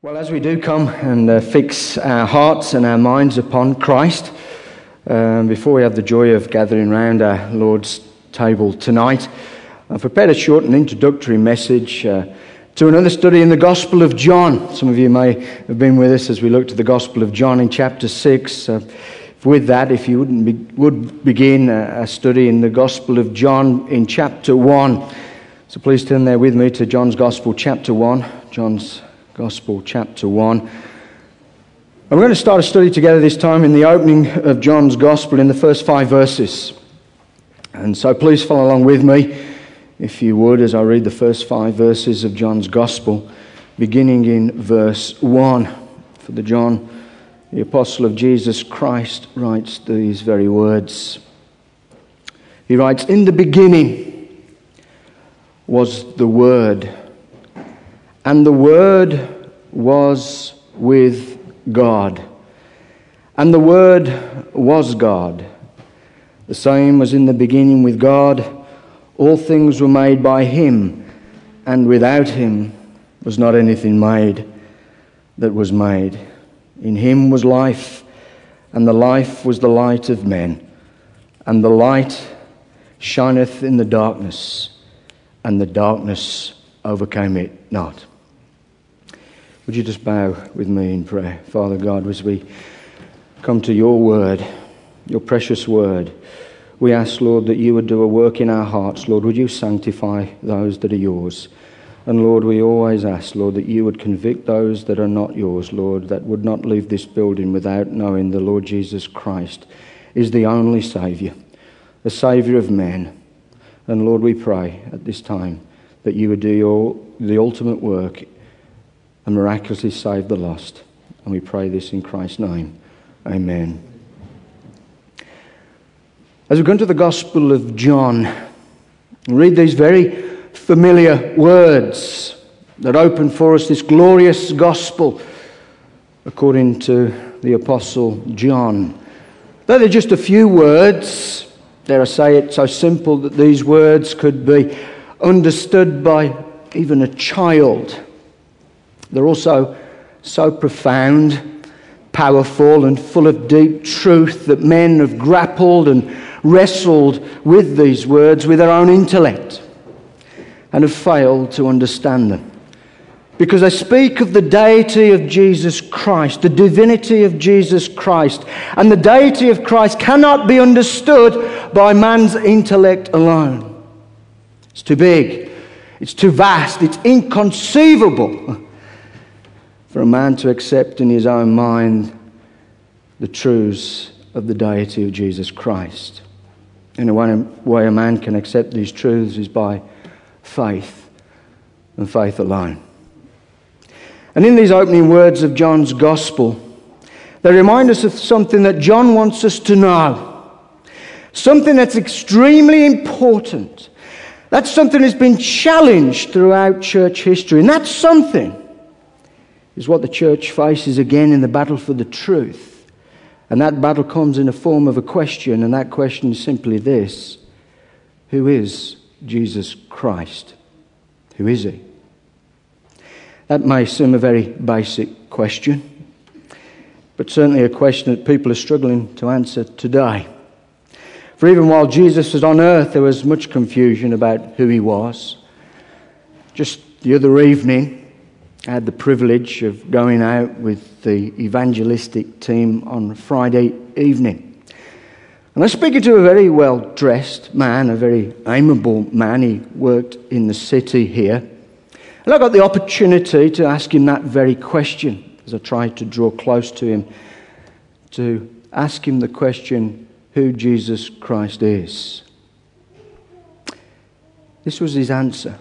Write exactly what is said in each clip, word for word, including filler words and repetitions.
Well, as we do come and uh, fix our hearts and our minds upon Christ, um, before we have the joy of gathering round our Lord's table tonight, I've prepared a short and introductory message uh, to another study in the Gospel of John. Some of you may have been with us as we looked at the Gospel of John in chapter six. Uh, with that, if you wouldn't be, would begin a, a study in the Gospel of John in chapter one. So please turn there with me to John's Gospel, chapter one. John's Gospel, chapter one. And we're going to start a study together this time in the opening of John's Gospel in the first five verses. And so please follow along with me, if you would, as I read the first five verses of John's Gospel, beginning in verse one. For the John, the apostle of Jesus Christ, writes these very words. He writes, "In the beginning was the Word, and the Word was with God, and the Word was God. The same was in the beginning with God. All things were made by Him, and without Him was not anything made that was made. In Him was life, and the life was the light of men. And the light shineth in the darkness, and the darkness overcame it not." Would you just bow with me in prayer? Father God, as we come to your word, your precious word, we ask, Lord, that you would do a work in our hearts. Lord, would you sanctify those that are yours? And Lord, we always ask, Lord, that you would convict those that are not yours, Lord, that would not leave this building without knowing the Lord Jesus Christ is the only Saviour, the Saviour of men. And Lord, we pray at this time that you would do your, the ultimate work and miraculously save the lost. And we pray this in Christ's name. Amen. As we go into the Gospel of John, read these very familiar words that open for us this glorious Gospel according to the Apostle John. Though they're just a few words, dare I say it, so simple that these words could be understood by even a child. They're also so profound, powerful, and full of deep truth that men have grappled and wrestled with these words with their own intellect and have failed to understand them. Because they speak of the deity of Jesus Christ, the divinity of Jesus Christ, and the deity of Christ cannot be understood by man's intellect alone. It's too big, it's too vast, it's inconceivable for a man to accept in his own mind the truths of the deity of Jesus Christ. And the one way a man can accept these truths is by faith, and faith alone. And in these opening words of John's Gospel, they remind us of something that John wants us to know. Something that's extremely important. That's something that's been challenged throughout church history. And that something is what the church faces again in the battle for the truth. And that battle comes in the form of a question, and that question is simply this: who is Jesus Christ? Who is He? That may seem a very basic question, but certainly a question that people are struggling to answer today. For even while Jesus was on earth, there was much confusion about who He was. Just the other evening, I had the privilege of going out with the evangelistic team on Friday evening. And I was speaking to a very well-dressed man, a very amiable man. He worked in the city here. And I got the opportunity to ask him that very question as I tried to draw close to him, to ask him the question, who Jesus Christ is. This was his answer.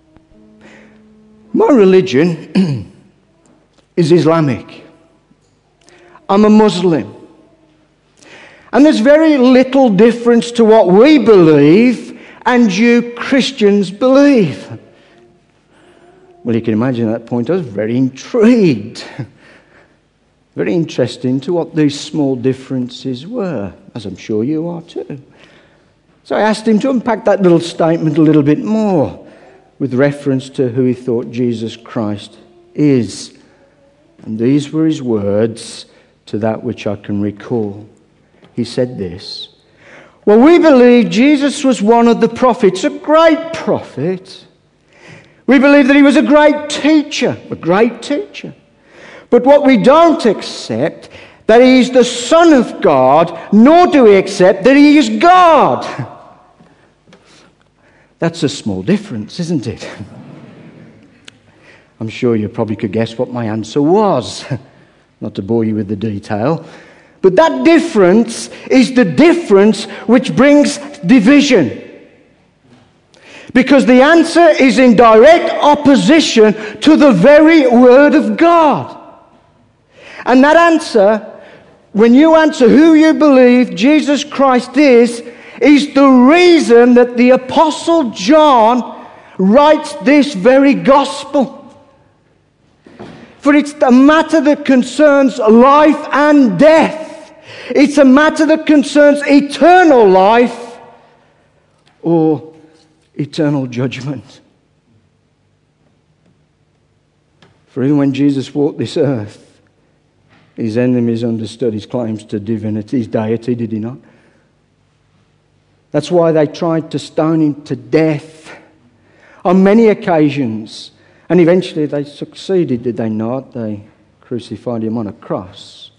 My religion is Islamic. I'm a Muslim. And there's very little difference to what we believe and you Christians believe. Well, you can imagine at that point I was very intrigued. Very interested to what these small differences were, as I'm sure you are too. So I asked him to unpack that little statement a little bit more, with reference to who he thought Jesus Christ is And these were his words to that which I can recall. He said this, "Well, we believe Jesus was one of the prophets, a great prophet. We believe that he was a great teacher, a great teacher. But what we don't accept, that he is the Son of God, nor do we accept that he is God." That's a small difference, isn't it? I'm sure you probably could guess what my answer was. Not to bore you with the detail. But that difference is the difference which brings division. Because the answer is in direct opposition to the very Word of God. And that answer, when you answer who you believe Jesus Christ is, is the reason that the Apostle John writes this very gospel. For it's a matter that concerns life and death. It's a matter that concerns eternal life or eternal judgment. For even when Jesus walked this earth, his enemies understood his claims to divinity, his deity, did he not? That's why they tried to stone him to death on many occasions. And eventually they succeeded, did they not? They crucified him on a cross.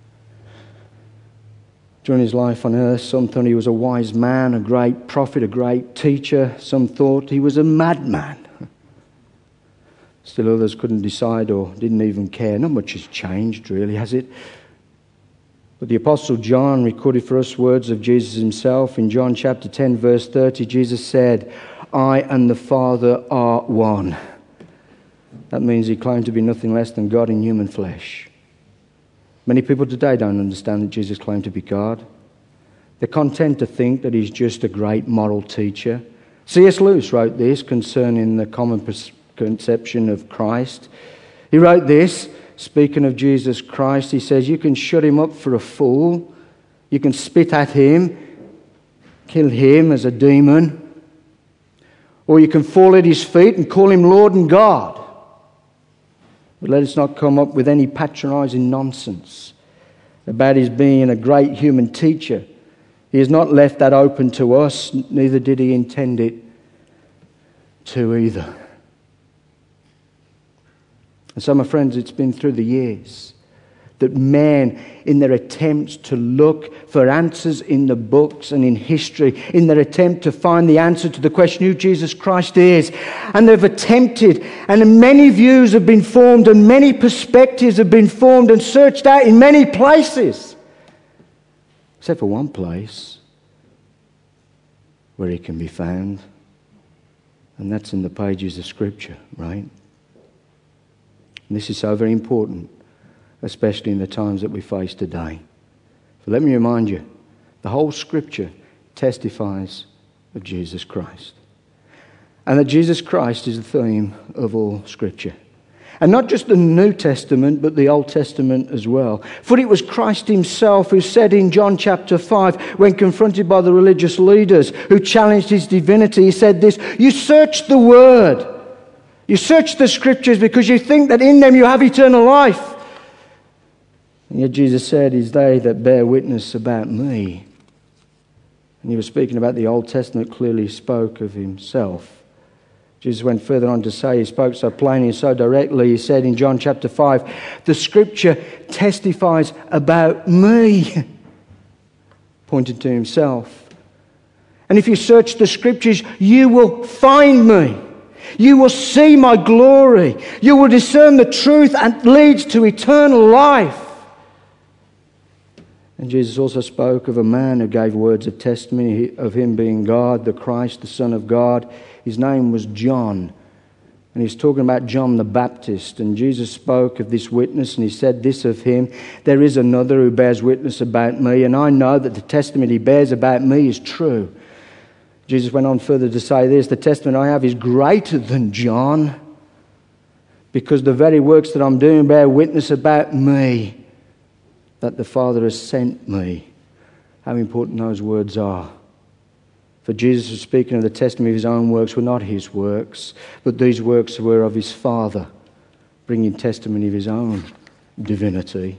During his life on earth, some thought he was a wise man, a great prophet, a great teacher. Some thought he was a madman. Still others couldn't decide or didn't even care. Not much has changed, really, has it? But the Apostle John recorded for us words of Jesus himself. In John chapter ten, verse thirty, Jesus said, "I and the Father are one." That means he claimed to be nothing less than God in human flesh. Many people today don't understand that Jesus claimed to be God. They're content to think that he's just a great moral teacher. C S Lewis wrote this concerning the common conception of Christ. He wrote this, speaking of Jesus Christ, he says, "You can shut him up for a fool. You can spit at him, kill him as a demon. Or you can fall at his feet and call him Lord and God. But let us not come up with any patronizing nonsense about his being a great human teacher. He has not left that open to us, neither did he intend it to either." And so, my friends, it's been through the years that men, in their attempts to look for answers in the books and in history, in their attempt to find the answer to the question who Jesus Christ is, and they've attempted, and many views have been formed, and many perspectives have been formed and searched out in many places, except for one place where he can be found, and that's in the pages of Scripture, right? And this is so very important, especially in the times that we face today. So let me remind you, the whole Scripture testifies of Jesus Christ. And that Jesus Christ is the theme of all Scripture. And not just the New Testament, but the Old Testament as well. For it was Christ himself who said in John chapter five, when confronted by the religious leaders who challenged his divinity, he said this, "You search the Word. You search the Scriptures because you think that in them you have eternal life. And yet Jesus said, "It's they that bear witness about me." And he was speaking about the Old Testament, clearly spoke of himself. Jesus went further on to say, he spoke so plainly and so directly, he said in John chapter five, "The Scripture testifies about me," pointing to himself. "And if you search the Scriptures, you will find me. You will see my glory. You will discern the truth that leads to eternal life." And Jesus also spoke of a man who gave words of testimony of him being God, the Christ, the Son of God. His name was John. And he's talking about John the Baptist. And Jesus spoke of this witness and he said this of him, "There is another who bears witness about me, and I know that the testimony he bears about me is true." Jesus went on further to say this, "The testimony I have is greater than John, because the very works that I'm doing bear witness about me, that the Father has sent me." How important those words are. For Jesus was speaking of the testimony of his own works were not his works, but these works were of his Father, bringing testimony of his own divinity.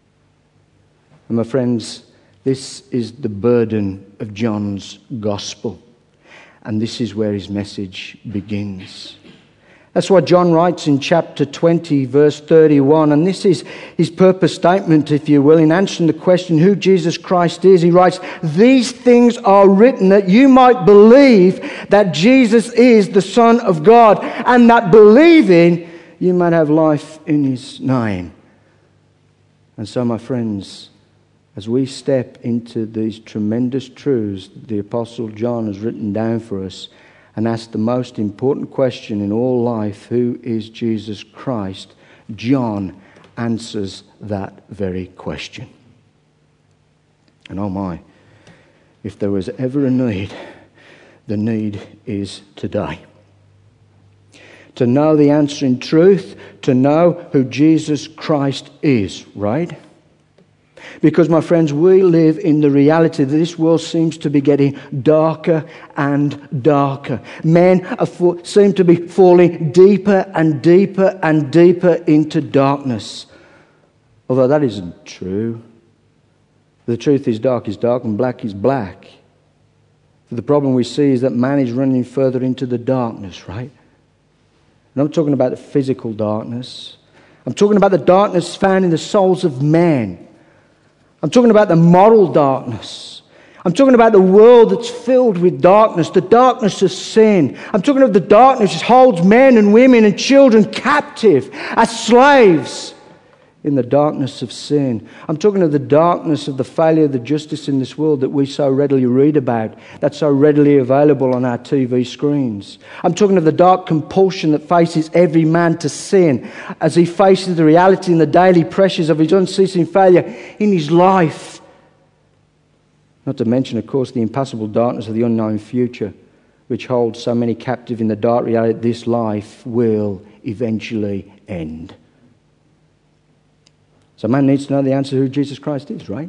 And my friends, this is the burden of John's gospel. And this is where his message begins. That's what John writes in chapter twenty, verse thirty-one. And this is his purpose statement, if you will, in answering the question who Jesus Christ is. He writes, "These things are written that you might believe that Jesus is the Son of God, and that believing you might have life in his name." And so, my friends, as we step into these tremendous truths that the Apostle John has written down for us, and ask the most important question in all life, who is Jesus Christ? John answers that very question. And oh my, if there was ever a need, the need is today. To know the answer in truth, to know who Jesus Christ is, right? Because, my friends, we live in the reality that this world seems to be getting darker and darker. Men are for, seem to be falling deeper and deeper and deeper into darkness. Although that isn't true. The truth is dark is dark and black is black. The problem we see is that man is running further into the darkness, right? And I'm talking about the physical darkness. I'm talking about the darkness found in the souls of men. I'm talking about the moral darkness. I'm talking about the world that's filled with darkness, the darkness of sin. I'm talking about the darkness that holds men and women and children captive as slaves in the darkness of sin. I'm talking of the darkness of the failure of the justice in this world that we so readily read about, that's so readily available on our T V screens. I'm talking of the dark compulsion that faces every man to sin as he faces the reality and the daily pressures of his unceasing failure in his life. Not to mention, of course, the impassable darkness of the unknown future, which holds so many captive in the dark reality that this life will eventually end. So man needs to know the answer who Jesus Christ is, right?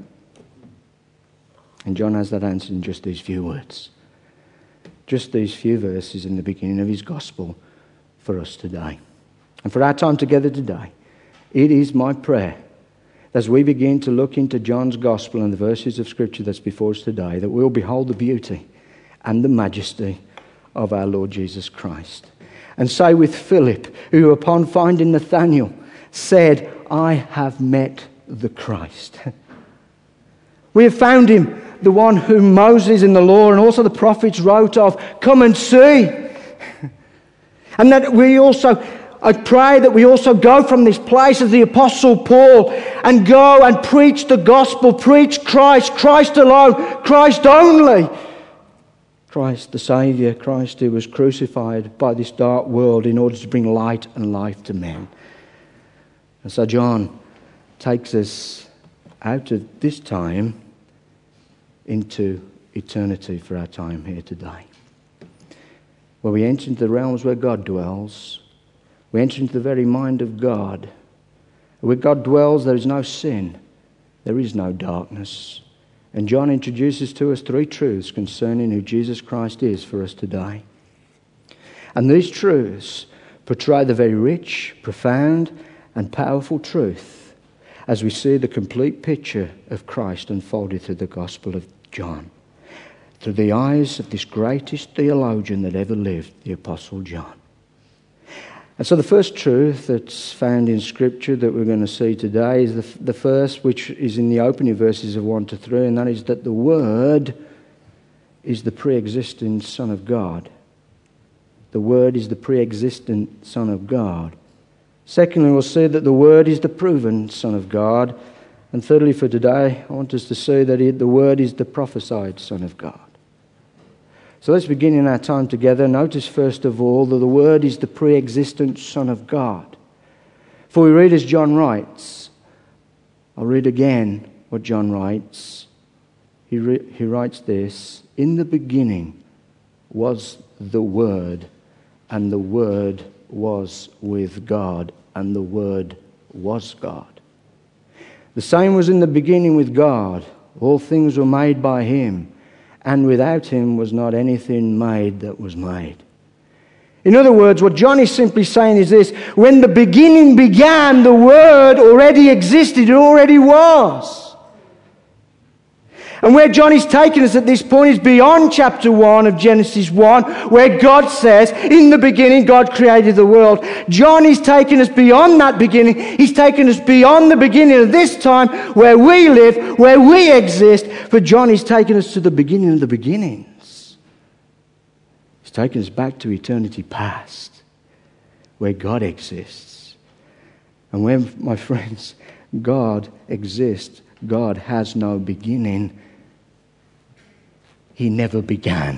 And John has that answer in just these few words. Just these few verses in the beginning of his gospel for us today. And for our time together today, it is my prayer as we begin to look into John's gospel and the verses of scripture that's before us today, that we'll behold the beauty and the majesty of our Lord Jesus Christ. And say with Philip, who upon finding Nathanael said, "I have met the Christ." We have found him, the one whom Moses in the law and also the prophets wrote of. Come and see. And that we also, I pray that we also go from this place as the Apostle Paul and go and preach the gospel, preach Christ, Christ alone, Christ only. Christ the Saviour, Christ who was crucified by this dark world in order to bring light and life to men. And so John takes us out of this time into eternity for our time here today, where we enter into the realms where God dwells. We enter into the very mind of God. Where God dwells, there is no sin. There is no darkness. And John introduces to us three truths concerning who Jesus Christ is for us today. And these truths portray the very rich, profound, and powerful truth as we see the complete picture of Christ unfolded through the Gospel of John, through the eyes of this greatest theologian that ever lived, the Apostle John. And so the first truth that's found in Scripture that we're going to see today is the, the first, which is in the opening verses of one to three, and that is that the Word is the pre-existent Son of God. The Word is the pre-existent Son of God. Secondly, we'll see that the Word is the proven Son of God. And thirdly, for today, I want us to see that the Word is the prophesied Son of God. So let's begin in our time together. Notice first of all that the Word is the pre-existent Son of God. For we read as John writes. I'll read again what John writes. He, re- he writes this: "In the beginning was the Word, and the Word was with God, and the Word was God. The same was in the beginning with God. All things were made by him, and without him was not anything made that was made." In other words, what John is simply saying is this: when the beginning began, the Word already existed, it already was. And where John is taking us at this point is beyond chapter one of Genesis one, where God says, in the beginning God created the world. John is taking us beyond that beginning. He's taking us beyond the beginning of this time where we live, where we exist. For John is taking us to the beginning of the beginnings. He's taking us back to eternity past, where God exists. And where, my friends, God exists, God has no beginning. He never began.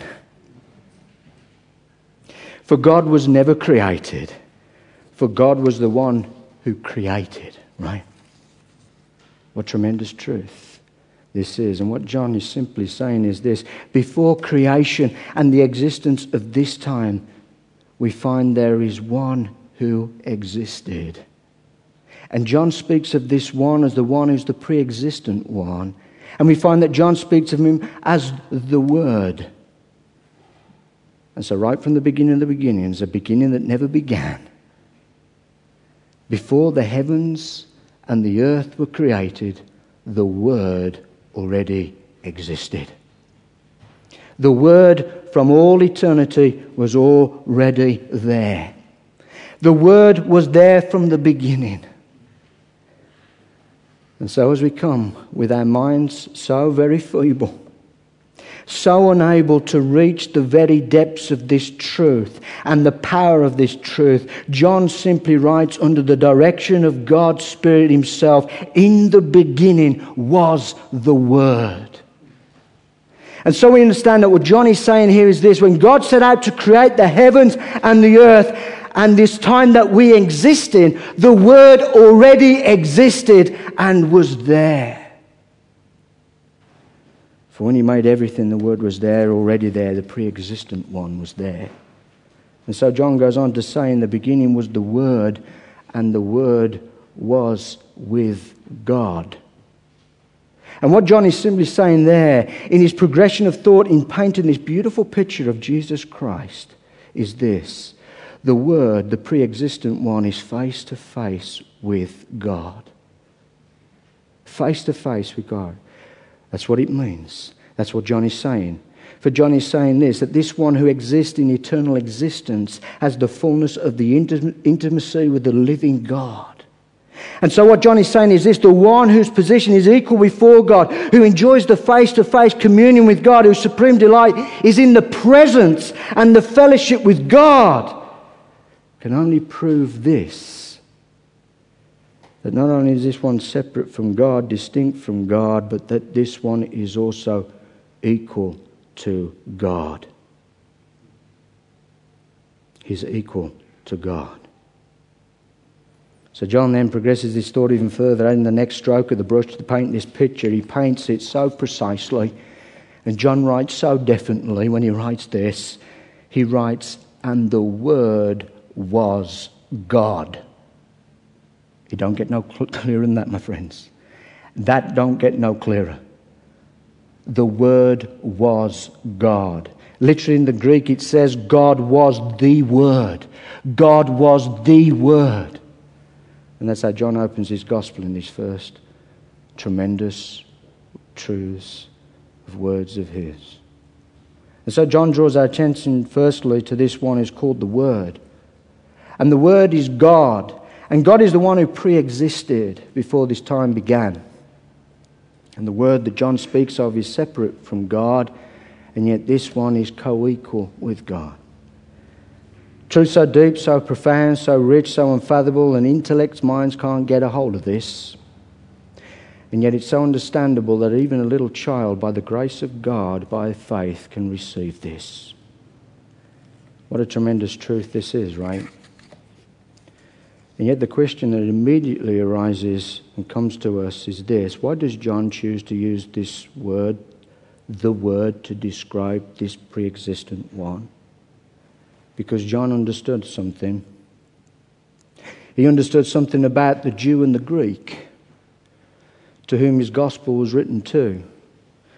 For God was never created. For God was the one who created, right? What tremendous truth this is. And what John is simply saying is this: before creation and the existence of this time, we find there is one who existed. And John speaks of this one as the one who's the pre-existent one. And we find that John speaks of him as the Word. And so right from the beginning of the beginnings, a beginning that never began, before the heavens and the earth were created, the Word already existed. The Word from all eternity was already there. The Word was there from the beginning. And so as we come with our minds so very feeble, so unable to reach the very depths of this truth and the power of this truth, John simply writes under the direction of God's Spirit Himself, in the beginning was the Word. And so we understand that what John is saying here is this: when God set out to create the heavens and the earth, and this time that we exist in, the Word already existed and was there. For when He made everything, the Word was there, already there. The pre-existent one was there. And so John goes on to say, in the beginning was the Word, and the Word was with God. And what John is simply saying there, in his progression of thought, in painting this beautiful picture of Jesus Christ, is this: the Word, the pre-existent one, is face to face with God. Face to face with God. That's what it means. That's what John is saying. For John is saying this, that this one who exists in eternal existence has the fullness of the intim- intimacy with the living God. And so what John is saying is this: the one whose position is equal before God, who enjoys the face-to-face communion with God, whose supreme delight is in the presence and the fellowship with God, can only prove this: that not only is this one separate from God, distinct from God, but that this one is also equal to God. He's equal to God. So John then progresses this thought even further. In the next stroke of the brush to paint this picture, he paints it so precisely. And John writes so definitely when he writes this. He writes, and the Word was God. You don't get no clearer than that, my friends. That don't get no clearer. The Word was God. Literally in the Greek it says God was the Word. God was the Word. And that's how John opens his gospel in these first tremendous truths of words of his. And so John draws our attention firstly to this one who's called the Word. And the Word is God. And God is the one who pre-existed before this time began. And the Word that John speaks of is separate from God, and yet this one is co-equal with God. Truth so deep, so profound, so rich, so unfathomable, and intellect's minds can't get a hold of this. And yet it's so understandable that even a little child, by the grace of God, by faith, can receive this. What a tremendous truth this is, right? And yet the question that immediately arises and comes to us is this: why does John choose to use this word, the Word, to describe this pre-existent one? Because John understood something. He understood something about the Jew and the Greek, to whom his gospel was written to.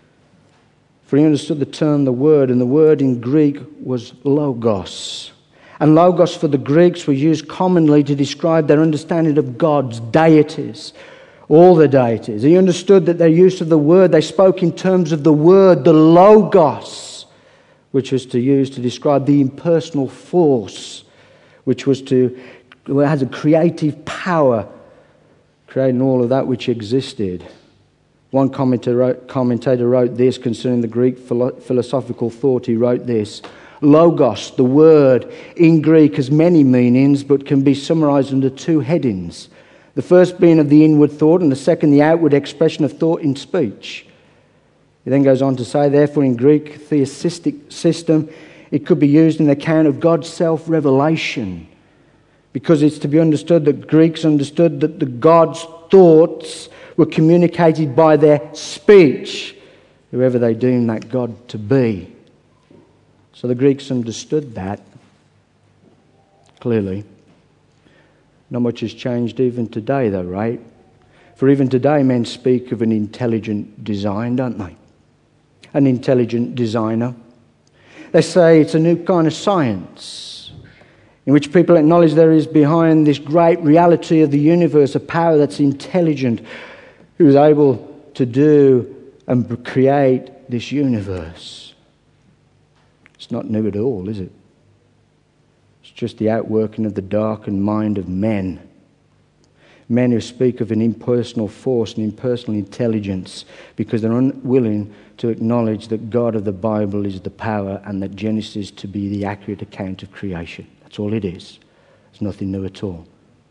For he understood the term the Word, and the word in Greek was logos. And logos for the Greeks were used commonly to describe their understanding of God's deities, all the deities. He understood that their use of the word, they spoke in terms of the word, the logos, which was to use to describe the impersonal force, which was to, well, has a creative power, creating all of that which existed. One commentator wrote, commentator wrote this concerning the Greek philo- philosophical thought. He wrote this: Logos, the word, in Greek has many meanings, but can be summarized under two headings. The first being of the inward thought, and the second the outward expression of thought in speech. He then goes on to say, therefore, in Greek theistic system, it could be used in the account of God's self-revelation, because it's to be understood that Greeks understood that the God's thoughts were communicated by their speech, whoever they deemed that God to be. So the Greeks understood that, clearly. Not much has changed even today, though, right? For even today, men speak of an intelligent design, don't they? An intelligent designer. They say it's a new kind of science in which people acknowledge there is behind this great reality of the universe a power that's intelligent, who is able to do and create this universe. It's not new at all, is it? It's just the outworking of the darkened mind of men. Men who speak of an impersonal force and impersonal intelligence because they're unwilling to acknowledge that God of the Bible is the power and that Genesis to be the accurate account of creation. That's all it is. It's nothing new at all.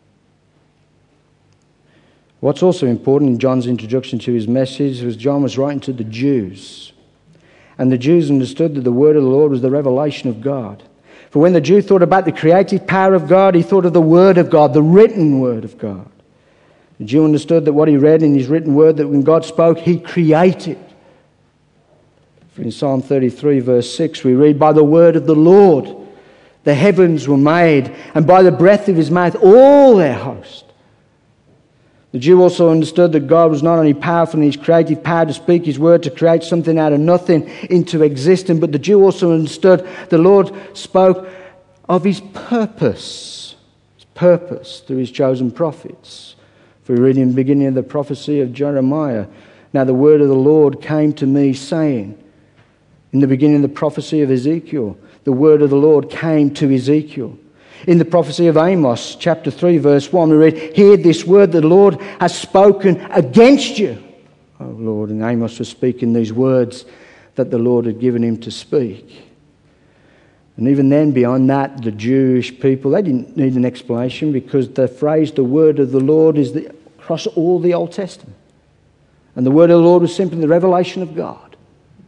What's also important in John's introduction to his message was John was writing to the Jews. And the Jews understood that the word of the Lord was the revelation of God. For when the Jew thought about the creative power of God, he thought of the word of God, the written word of God. The Jew understood that what he read in his written word, that when God spoke, he created. For in Psalm thirty-three, verse six, we read, by the word of the Lord the heavens were made, and by the breath of his mouth all their host. The Jew also understood that God was not only powerful in his creative power to speak his word, to create something out of nothing into existence, but the Jew also understood the Lord spoke of his purpose, his purpose through his chosen prophets. For we read in the beginning of the prophecy of Jeremiah, now the word of the Lord came to me saying, in the beginning of the prophecy of Ezekiel, the word of the Lord came to Ezekiel. In the prophecy of Amos, chapter three, verse one, we read, hear this word that the Lord has spoken against you. Oh Lord, and Amos was speaking these words that the Lord had given him to speak. And even then, beyond that, the Jewish people, they didn't need an explanation because the phrase, the word of the Lord, is the, across all the Old Testament. And the word of the Lord was simply the revelation of God.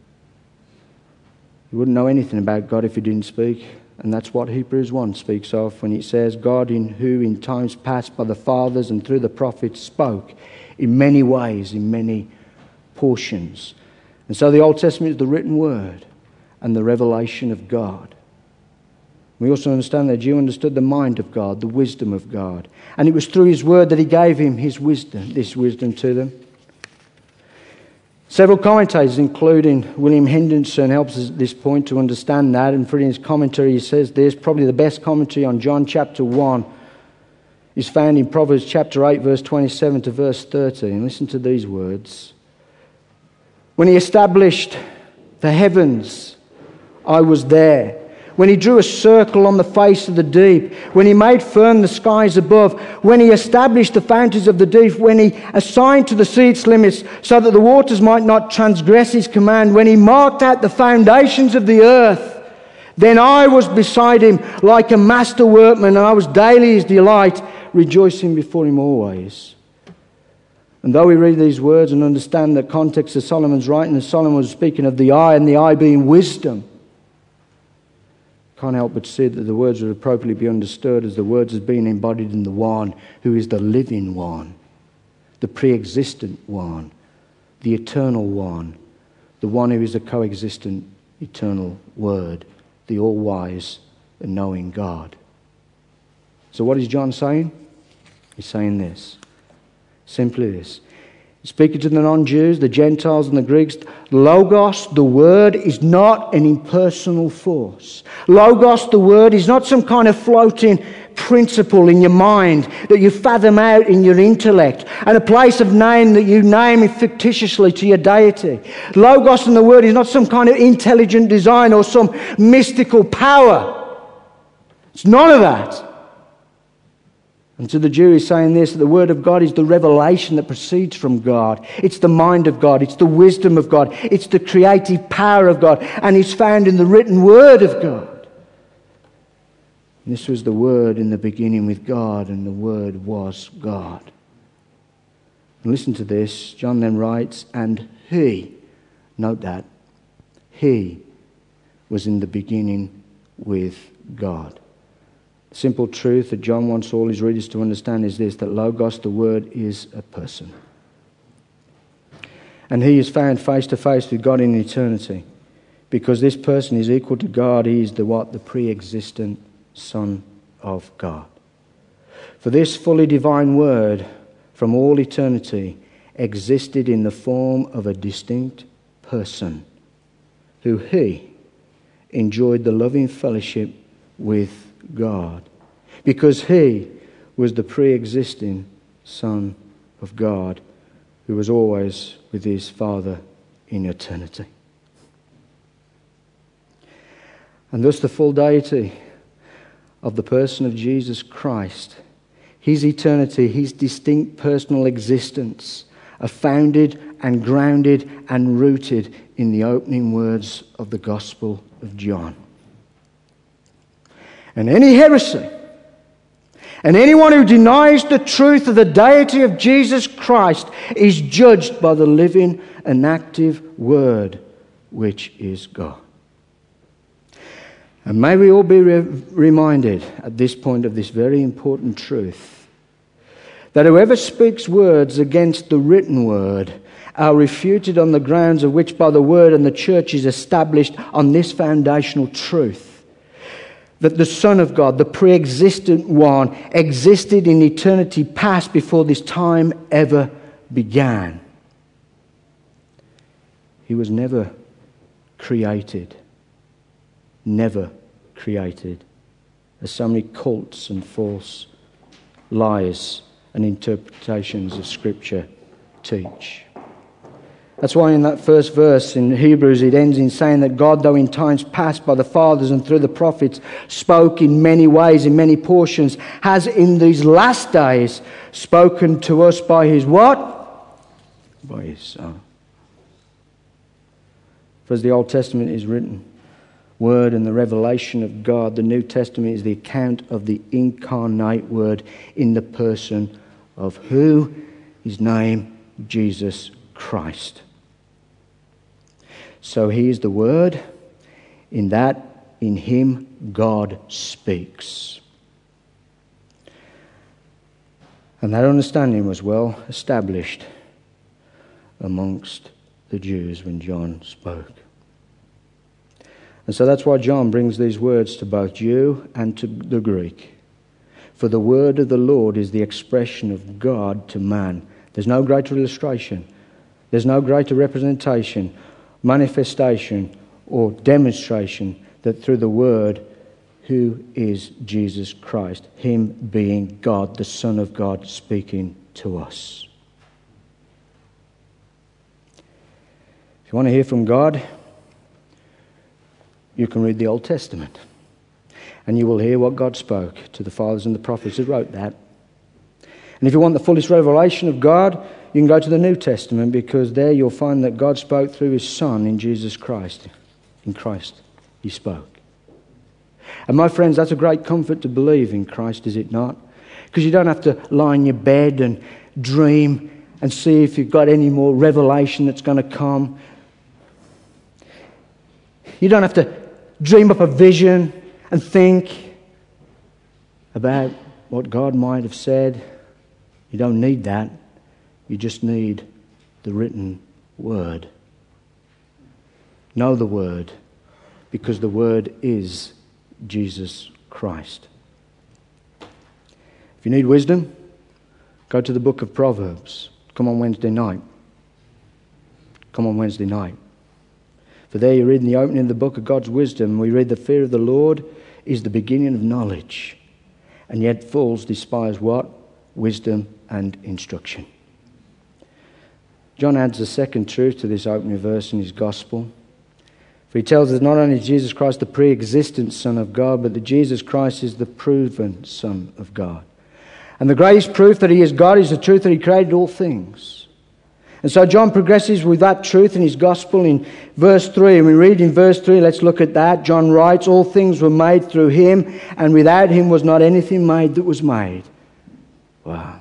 You wouldn't know anything about God if he didn't speak. And that's what Hebrews one speaks of when it says, God in who in times past by the fathers and through the prophets spoke in many ways, in many portions. And so the Old Testament is the written word and the revelation of God. We also understand that the Jew understood the mind of God, the wisdom of God. And it was through his word that he gave him his wisdom, this wisdom to them. Several commentators, including William Henderson, helps us at this point to understand that. And for his commentary, he says this, probably the best commentary on John chapter one is found in Proverbs chapter eight, verse twenty-seven to verse thirteen. Listen to these words. When he established the heavens, I was there. When he drew a circle on the face of the deep, when he made firm the skies above, when he established the fountains of the deep, when he assigned to the sea its limits so that the waters might not transgress his command, when he marked out the foundations of the earth, then I was beside him like a master workman, and I was daily his delight, rejoicing before him always. And though we read these words and understand the context of Solomon's writing, and Solomon was speaking of the eye, and the eye being wisdom, can't help but see that the words would appropriately be understood as the words as being embodied in the one who is the living one, the pre-existent one, the eternal one, the one who is a coexistent eternal word, the all-wise and knowing God. So what is John saying? He's saying this, simply this. Speaking to the non-Jews, the Gentiles and the Greeks, Logos, the Word, is not an impersonal force. Logos, the Word, is not some kind of floating principle in your mind that you fathom out in your intellect, and a place of name that you name fictitiously to your deity. Logos and the Word is not some kind of intelligent design or some mystical power. It's none of that. And to the Jew, he's saying this, that the Word of God is the revelation that proceeds from God. It's the mind of God. It's the wisdom of God. It's the creative power of God. And it's found in the written Word of God. And this was the Word in the beginning with God, and the Word was God. And listen to this. John then writes, and He, note that, He was in the beginning with God. The simple truth that John wants all his readers to understand is this, that Logos, the Word, is a person. And He is found face to face with God in eternity. Because this person is equal to God, He is the what? The pre-existent Son of God. For this fully divine Word from all eternity existed in the form of a distinct person who He enjoyed the loving fellowship with God, because He was the pre-existing Son of God who was always with His Father in eternity. And thus the full deity of the person of Jesus Christ, His eternity, His distinct personal existence, are founded and grounded and rooted in the opening words of the Gospel of John. And any heresy, and anyone who denies the truth of the deity of Jesus Christ is judged by the living and active Word, which is God. And may we all be re- reminded at this point of this very important truth, that whoever speaks words against the written Word are refuted on the grounds of which by the Word and the Church is established on this foundational truth, that the Son of God, the pre-existent one, existed in eternity past before this time ever began. He was never created. Never created. As so many cults and false lies and interpretations of Scripture teach. That's why in that first verse in Hebrews it ends in saying that God, though in times past by the fathers and through the prophets spoke in many ways, in many portions, has in these last days spoken to us by His what? By His Son. For as the Old Testament is written, Word and the revelation of God, the New Testament is the account of the incarnate Word in the person of who? His name, Jesus Christ. So He is the Word, in that in Him God speaks. And that understanding was well established amongst the Jews when John spoke. And so that's why John brings these words to both Jew and to the Greek. For the word of the Lord is the expression of God to man. There's no greater illustration. There's no greater representation, manifestation, or demonstration that through the Word, who is Jesus Christ, Him being God, the Son of God, speaking to us. If you want to hear from God, you can read the Old Testament, and you will hear what God spoke to the fathers and the prophets who wrote that. And if you want the fullest revelation of God, you can go to the New Testament, because there you'll find that God spoke through His Son in Jesus Christ. In Christ He spoke. And my friends, that's a great comfort to believe in Christ, is it not? Because you don't have to lie in your bed and dream and see if you've got any more revelation that's going to come. You don't have to dream up a vision and think about what God might have said. You don't need that. You just need the written Word. Know the Word, because the Word is Jesus Christ. If you need wisdom, go to the book of Proverbs. Come on Wednesday night. Come on Wednesday night. For there you read in the opening of the book of God's wisdom, we read the fear of the Lord is the beginning of knowledge. And yet fools despise what? Wisdom and instruction. John adds a second truth to this opening verse in his gospel. For he tells us not only is Jesus Christ the pre-existent Son of God, but that Jesus Christ is the proven Son of God. And the greatest proof that he is God is the truth that he created all things. And so John progresses with that truth in his gospel in verse three. And we read in verse three, let's look at that. John writes, all things were made through him, and without him was not anything made that was made. Wow.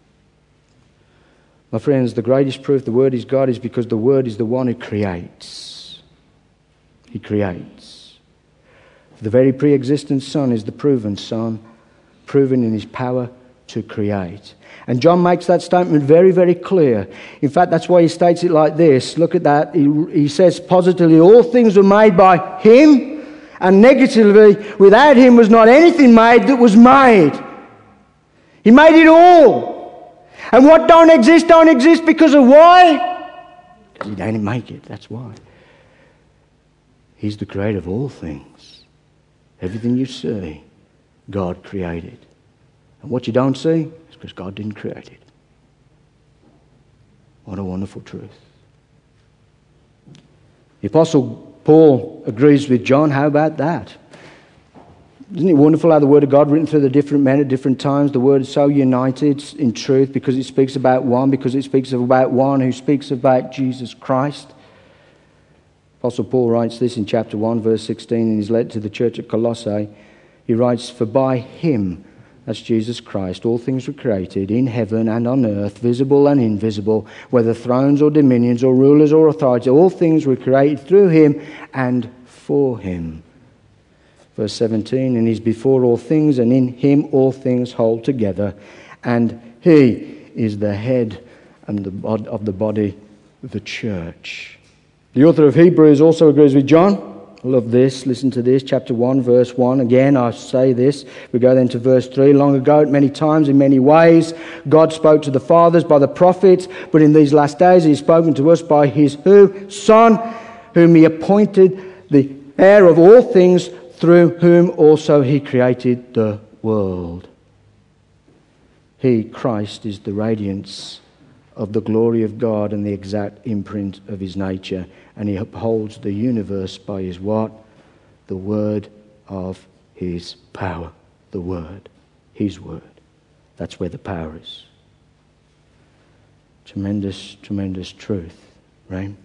My friends, the greatest proof the Word is God is because the Word is the one who creates. He creates. The very pre-existent Son is the proven Son, proven in his power to create. And John makes that statement very, very clear. In fact, that's why he states it like this. Look at that. He, he says positively, all things were made by him, and negatively, without him was not anything made that was made. He made it all. And what don't exist, don't exist because of why? Because he didn't make it. That's why. He's the creator of all things. Everything you see, God created. And what you don't see is because God didn't create it. What a wonderful truth. The Apostle Paul agrees with John. How about that? Isn't it wonderful how the Word of God, written through the different men at different times, the Word is so united in truth because it speaks about one, because it speaks about one who speaks about Jesus Christ. Apostle Paul writes this in chapter one, verse sixteen, in his letter to the church at Colossae. He writes, for by him, that's Jesus Christ, all things were created in heaven and on earth, visible and invisible, whether thrones or dominions or rulers or authorities, all things were created through him and for him. Verse seventeen, and he's before all things, and in him all things hold together, and he is the head and the bod- of the body, the church. The author of Hebrews also agrees with John. I love this. Listen to this. Chapter one, verse one. Again, I say this. We go then to verse three. Long ago, at many times, in many ways, God spoke to the fathers by the prophets, but in these last days, he has spoken to us by his who? Son, whom he appointed the heir of all things, through whom also he created the world. He, Christ, is the radiance of the glory of God and the exact imprint of his nature. And he upholds the universe by his what? The word of his power. The word. His word. That's where the power is. Tremendous, tremendous truth. Right?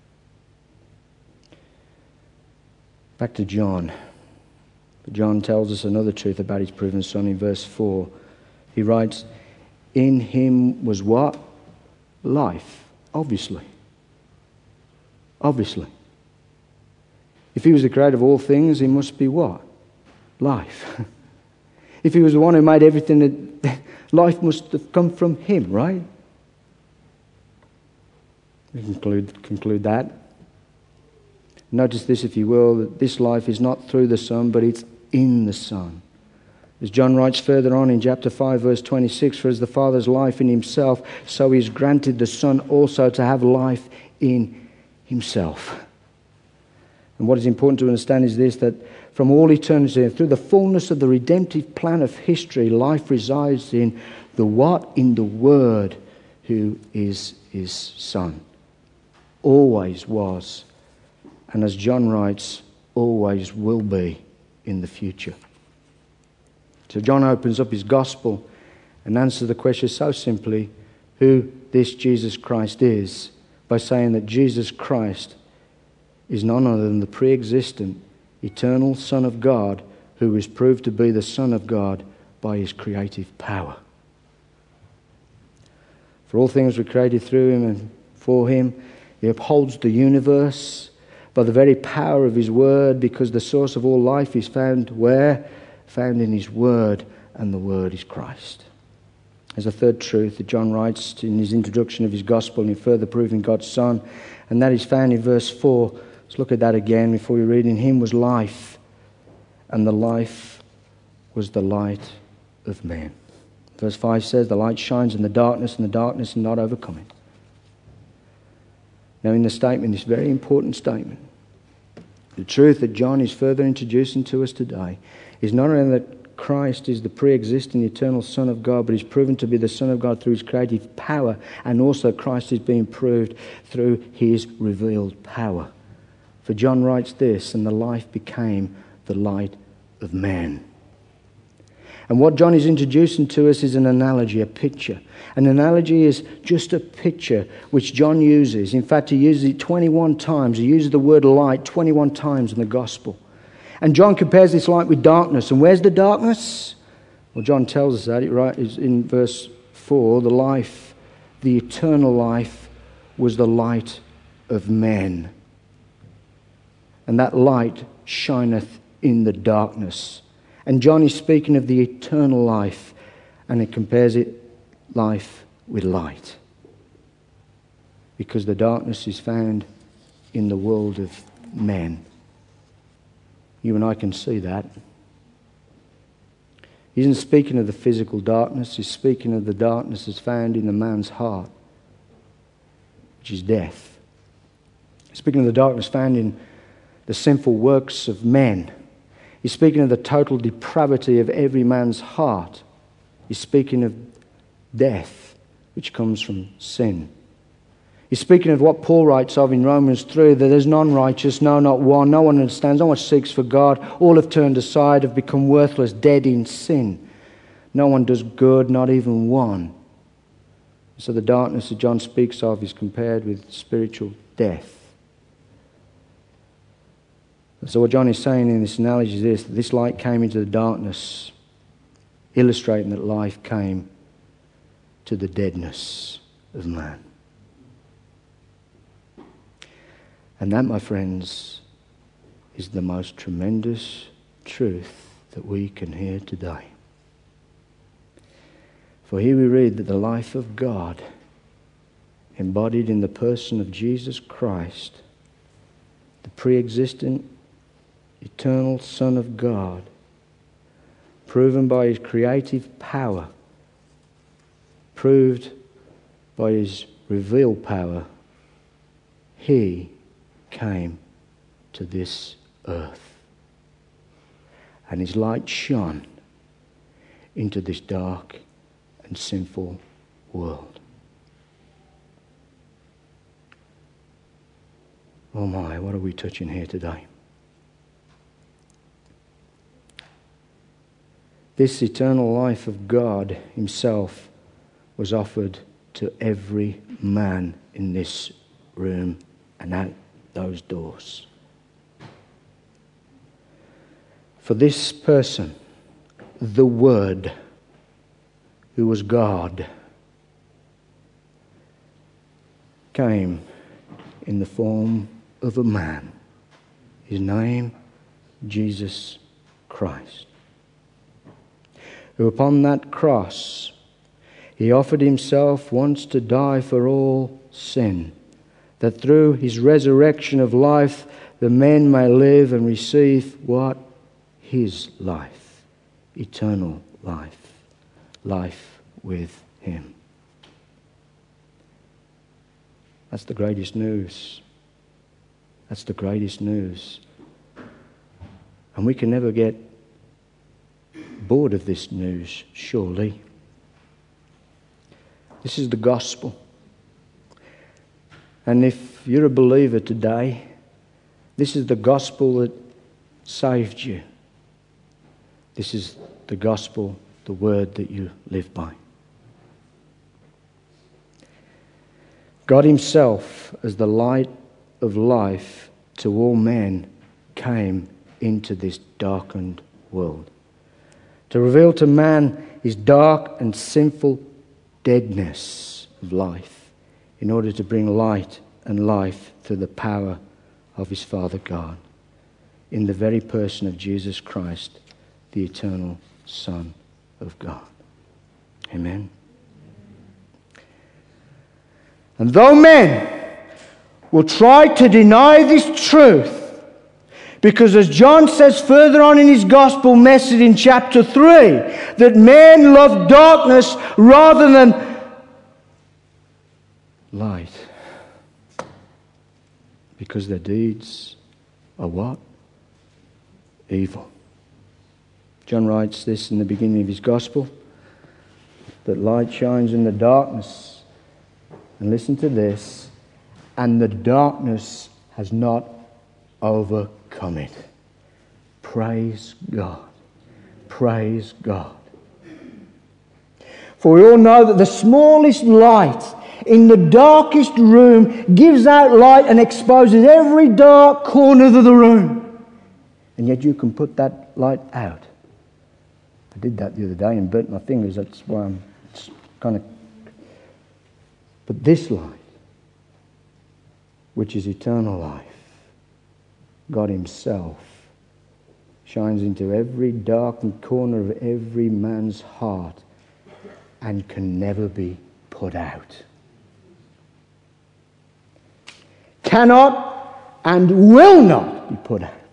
Back to John. John tells us another truth about his proven Son in verse four. He writes, in him was what? Life. Obviously. Obviously. If he was the creator of all things, he must be what? Life. If he was the one who made everything, that life must have come from him, right? We conclude, conclude that. Notice this, if you will, that this life is not through the Son, but it's in the Son. As John writes further on in chapter five, verse twenty-six, for as the Father's life in himself, so he has granted the Son also to have life in himself. And what is important to understand is this, that from all eternity, through the fullness of the redemptive plan of history, life resides in the what? In the Word, who is his Son. Always was. And as John writes, always will be in the future. So John opens up his gospel and answers the question so simply, who this Jesus Christ is, by saying that Jesus Christ is none other than the pre-existent, eternal Son of God, who is proved to be the Son of God by his creative power. For all things were created through him and for him. He upholds the universe by the very power of his word, because the source of all life is found where? Found in his word, and the word is Christ. There's a third truth that John writes in his introduction of his gospel in further proving God's Son, and that is found in verse four. Let's look at that again before we read. In him was life, and the life was the light of men. Verse five says, the light shines in the darkness, and the darkness is not overcome it. Now in the statement, this very important statement, the truth that John is further introducing to us today is not only that Christ is the pre-existing eternal Son of God, but he's proven to be the Son of God through his creative power, and also Christ is being proved through his revealed power. For John writes this, and the life became the light of man. And what John is introducing to us is an analogy, a picture. An analogy is just a picture which John uses. In fact, he uses it twenty-one times. He uses the word light twenty-one times in the gospel. And John compares this light with darkness. And where's the darkness? Well, John tells us that. It right is in verse four. The life, the eternal life, was the light of men. And that light shineth in the darkness. And John is speaking of the eternal life, and he compares it, life, with light. Because the darkness is found in the world of men. You and I can see that. He isn't speaking of the physical darkness, he's speaking of the darkness that's found in the man's heart, which is death. He's speaking of the darkness found in the sinful works of men. He's speaking of the total depravity of every man's heart. He's speaking of death, which comes from sin. He's speaking of what Paul writes of in Romans three, that there's none righteous, no, not one. No one understands, no one seeks for God. All have turned aside, have become worthless, dead in sin. No one does good, not even one. So the darkness that John speaks of is compared with spiritual death. So what John is saying in this analogy is this, that this light came into the darkness, illustrating that life came to the deadness of man. And that, my friends, is the most tremendous truth that we can hear today. For here we read that the life of God, embodied in the person of Jesus Christ, the pre-existent eternal Son of God, proven by his creative power, proved by his revealed power, he came to this earth. And his light shone into this dark and sinful world. Oh my, what are we touching here today? This eternal life of God himself was offered to every man in this room and at those doors. For this person, the Word, who was God, came in the form of a man. His name, Jesus Christ. Who upon that cross, he offered himself once to die for all sin, that through his resurrection of life, the men may live and receive what? His life, eternal life, life with him. That's the greatest news. That's the greatest news. And we can never get bored of this news, surely. This is the gospel. And if you're a believer today, this is the gospel that saved you. This is the gospel, the word that you live by. God himself, as the light of life to all men, came into this darkened world to reveal to man his dark and sinful deadness of life, in order to bring light and life through the power of his Father God, in the very person of Jesus Christ, the eternal Son of God. Amen. And though men will try to deny this truth, Because as John says further on in his gospel message in chapter three, that men love darkness rather than light. Because their deeds are what? Evil. John writes this in the beginning of his gospel, that light shines in the darkness. And listen to this, and the darkness has not overcome it. Praise God. Praise God. For we all know that the smallest light in the darkest room gives out light and exposes every dark corner of the room. And yet you can put that light out. I did that the other day and burnt my fingers. That's why I'm kind of... But this light, which is eternal life, God Himself, shines into every darkened corner of every man's heart and can never be put out. Cannot and will not be put out.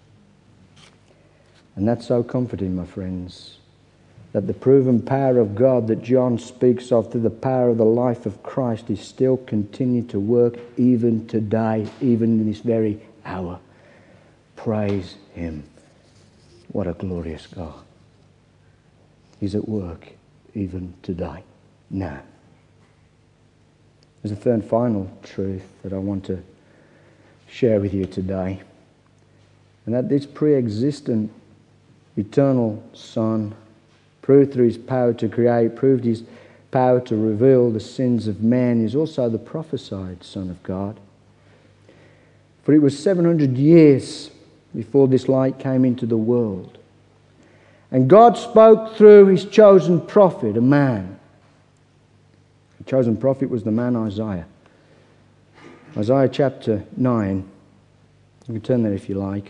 And that's so comforting, my friends, that the proven power of God that John speaks of through the power of the life of Christ is still continuing to work even today, even in this very hour. Praise Him. What a glorious God. He's at work even today, now. There's a third and final truth that I want to share with you today. And that this pre-existent, eternal Son, proved through His power to create, proved His power to reveal the sins of man, is also the prophesied Son of God. For it was seven hundred years before this light came into the world. And God spoke through His chosen prophet, a man. The chosen prophet was the man Isaiah. Isaiah chapter nine. You can turn there if you like.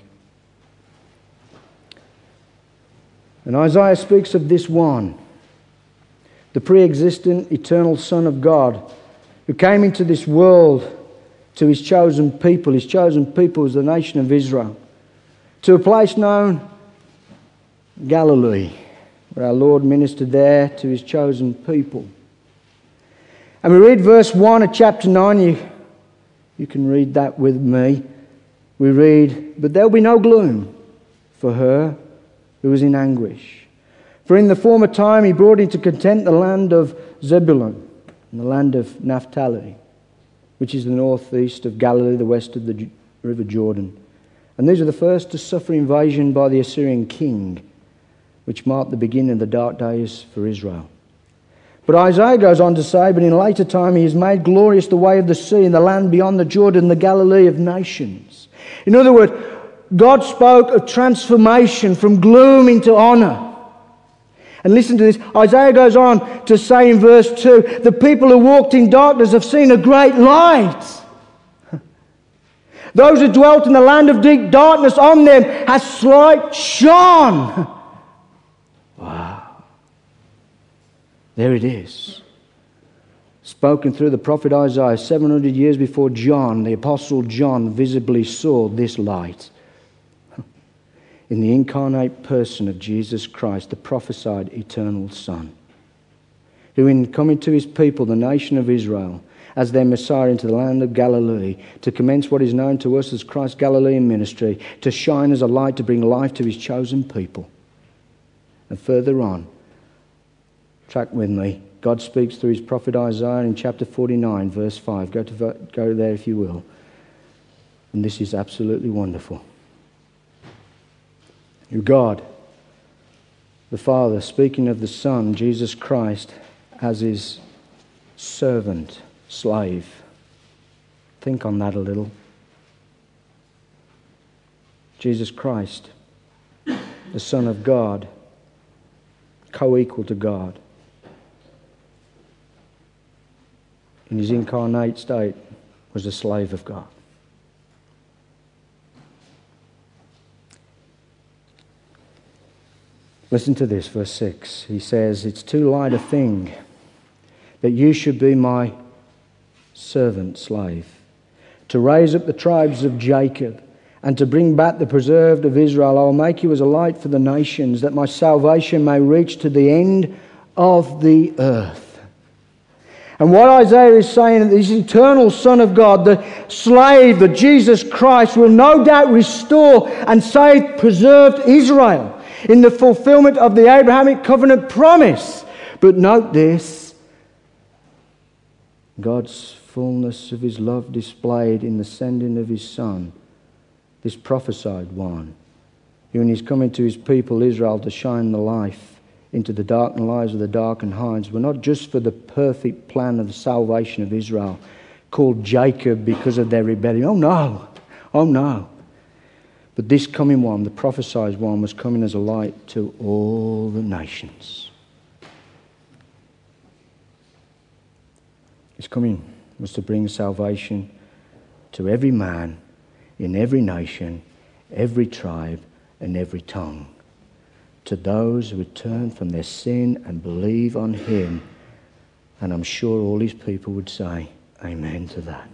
And Isaiah speaks of this one, the pre-existent, eternal Son of God, who came into this world to His chosen people. His chosen people was the nation of Israel, to a place known Galilee, where our Lord ministered there to His chosen people. And we read verse one of chapter nine. You, you can read that with me. We read, "But there will be no gloom for her who was in anguish. For in the former time He brought into content the land of Zebulun and the land of Naphtali, which is the northeast of Galilee, the west of the river Jordan. And these are the first to suffer invasion by the Assyrian king, which marked the beginning of the dark days for Israel. But Isaiah goes on to say, but in later time He has made glorious the way of the sea and the land beyond the Jordan, the Galilee of nations." In other words, God spoke of transformation from gloom into honour. And listen to this. Isaiah goes on to say in verse two, the people who walked in darkness have seen a great light. Those who dwelt in the land of deep darkness, on them has light shone. Wow. There it is. Spoken through the prophet Isaiah seven hundred years before John, the apostle John, visibly saw this light. In the incarnate person of Jesus Christ, the prophesied eternal Son, who in coming to His people, the nation of Israel, as their Messiah into the land of Galilee, to commence what is known to us as Christ's Galilean ministry, to shine as a light to bring life to His chosen people. And further on, track with me, God speaks through His prophet Isaiah in chapter forty-nine, verse five. Go to go there if you will. And this is absolutely wonderful. Your God, the Father, speaking of the Son, Jesus Christ, as His servant, slave. Think on that a little. Jesus Christ, the Son of God, co-equal to God, in His incarnate state, was a slave of God. Listen to this, verse six. He says, "It's too light a thing that you should be my servant, slave, to raise up the tribes of Jacob and to bring back the preserved of Israel. I will make you as a light for the nations, that my salvation may reach to the end of the earth. And what Isaiah is saying, that this eternal Son of God, the slave, the Jesus Christ, will no doubt restore and save preserved Israel in the fulfillment of the Abrahamic covenant promise. But note this, God's fullness of his love displayed in the sending of his Son, this prophesied one, when he's coming to his people Israel to shine the life into the darkened lives of the darkened hinds, were not just for the perfect plan of the salvation of Israel, called Jacob because of their rebellion. Oh no, oh no. But this coming one, the prophesied one, was coming as a light to all the nations. His coming was to bring salvation to every man, in every nation, every tribe, and every tongue. To those who would turn from their sin and believe on him. And I'm sure all his people would say amen to that.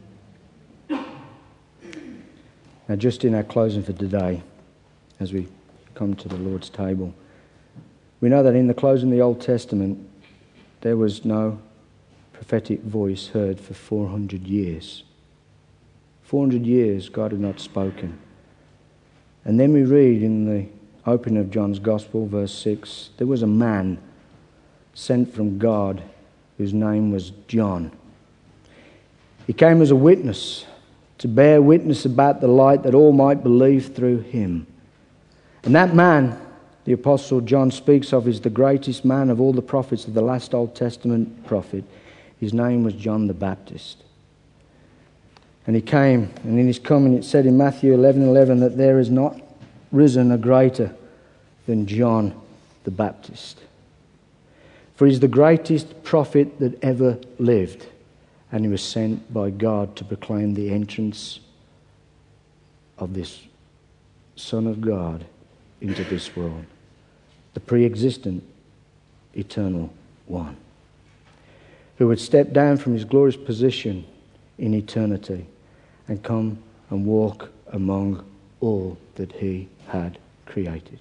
Now, just in our closing for today, as we come to the Lord's table, we know that in the closing of the Old Testament, there was no prophetic voice heard for four hundred years. four hundred years God had not spoken. And then we read in the opening of John's Gospel, verse six, there was a man sent from God whose name was John. He came as a witness, to bear witness about the light, that all might believe through him. And that man, the Apostle John speaks of, is the greatest man of all the prophets of the last Old Testament prophet. His name was John the Baptist. And he came, and in his coming it said in Matthew eleven eleven that there is not risen a greater than John the Baptist. For he's the greatest prophet that ever lived, and he was sent by God to proclaim the entrance of this Son of God into this world, the pre-existent, eternal one, who would step down from his glorious position in eternity and come and walk among all that he had created.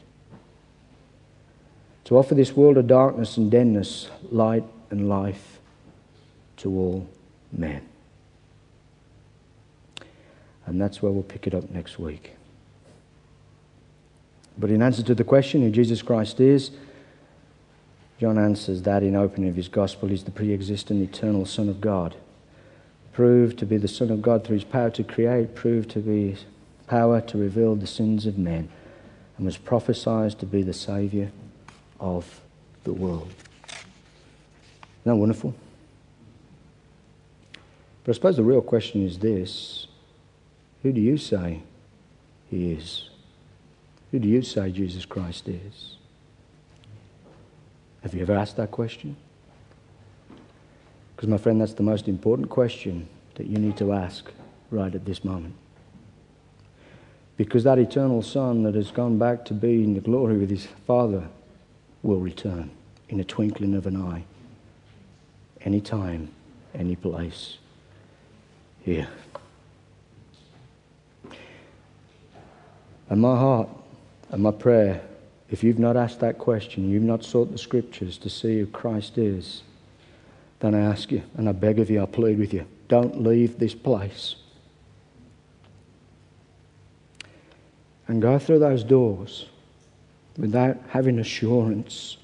To offer this world of darkness and deadness, light and life to all men. And that's where we'll pick it up next week. But in answer to the question who Jesus Christ is, John answers that in opening of his gospel. He's the pre-existent eternal Son of God, proved to be the Son of God through his power to create, proved to be his power to reveal the sins of men, and was prophesied to be the Saviour of the world. Isn't that wonderful? But I suppose the real question is this: who do you say he is? Who do you say Jesus Christ is? Have you ever asked that question? Because, my friend, that's the most important question that you need to ask right at this moment. Because that eternal Son that has gone back to be in the glory with his Father will return in a twinkling of an eye, any time, any place, here. And my heart and my prayer, if you've not asked that question, you've not sought the Scriptures to see who Christ is, then I ask you, and I beg of you, I plead with you, don't leave this place. And go through those doors without having assurance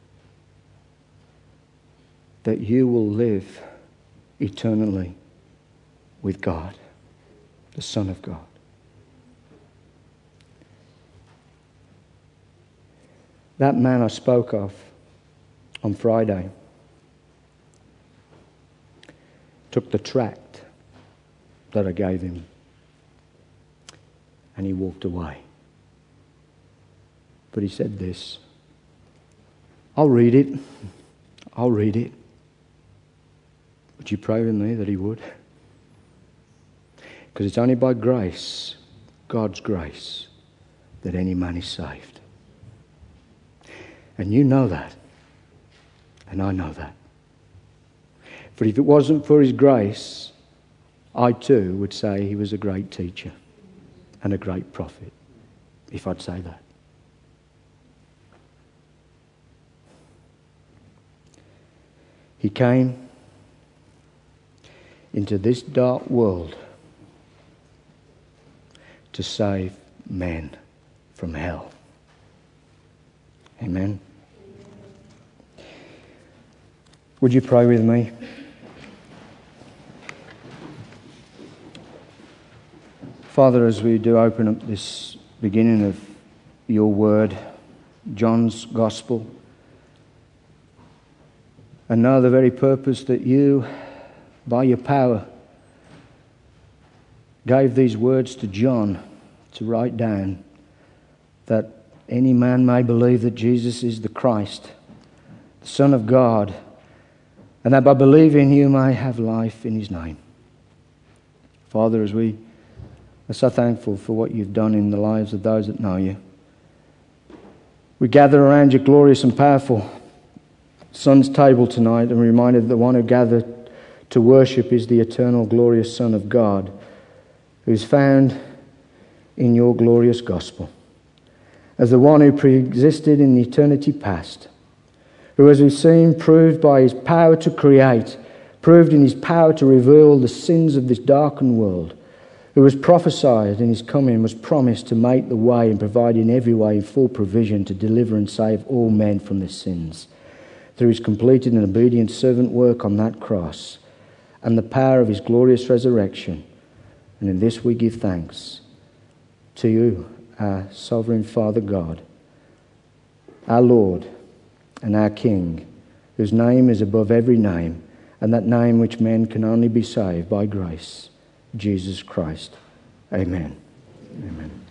that you will live eternally with God, the Son of God. That man I spoke of on Friday took the tract that I gave him and he walked away. But he said this: I'll read it. I'll read it. Would you pray with me that he would? Because it's only by grace, God's grace, that any man is saved. And you know that. And I know that. For if it wasn't for his grace, I too would say he was a great teacher and a great prophet, if I'd say that. He came into this dark world to save men from hell. Amen. Would you pray with me? Father, as we do open up this beginning of your word, John's Gospel, and know the very purpose that you, by your power, gave these words to John to write down, that any man may believe that Jesus is the Christ, the Son of God, and that by believing you may have life in his name. Father, as we are so thankful for what you've done in the lives of those that know you, we gather around your glorious and powerful Son's table tonight and reminded that the one who gathered to worship is the eternal, glorious Son of God, who is found in your glorious gospel as the one who pre-existed in eternity past, who, as we've seen, proved by his power to create, proved in his power to reveal the sins of this darkened world, who was prophesied in his coming, was promised to make the way and provide in every way full provision to deliver and save all men from their sins, through his completed and obedient servant work on that cross and the power of his glorious resurrection. And in this we give thanks to you, our sovereign Father God, our Lord and our King, whose name is above every name, and that name which men can only be saved by grace, Jesus Christ. Amen. Amen.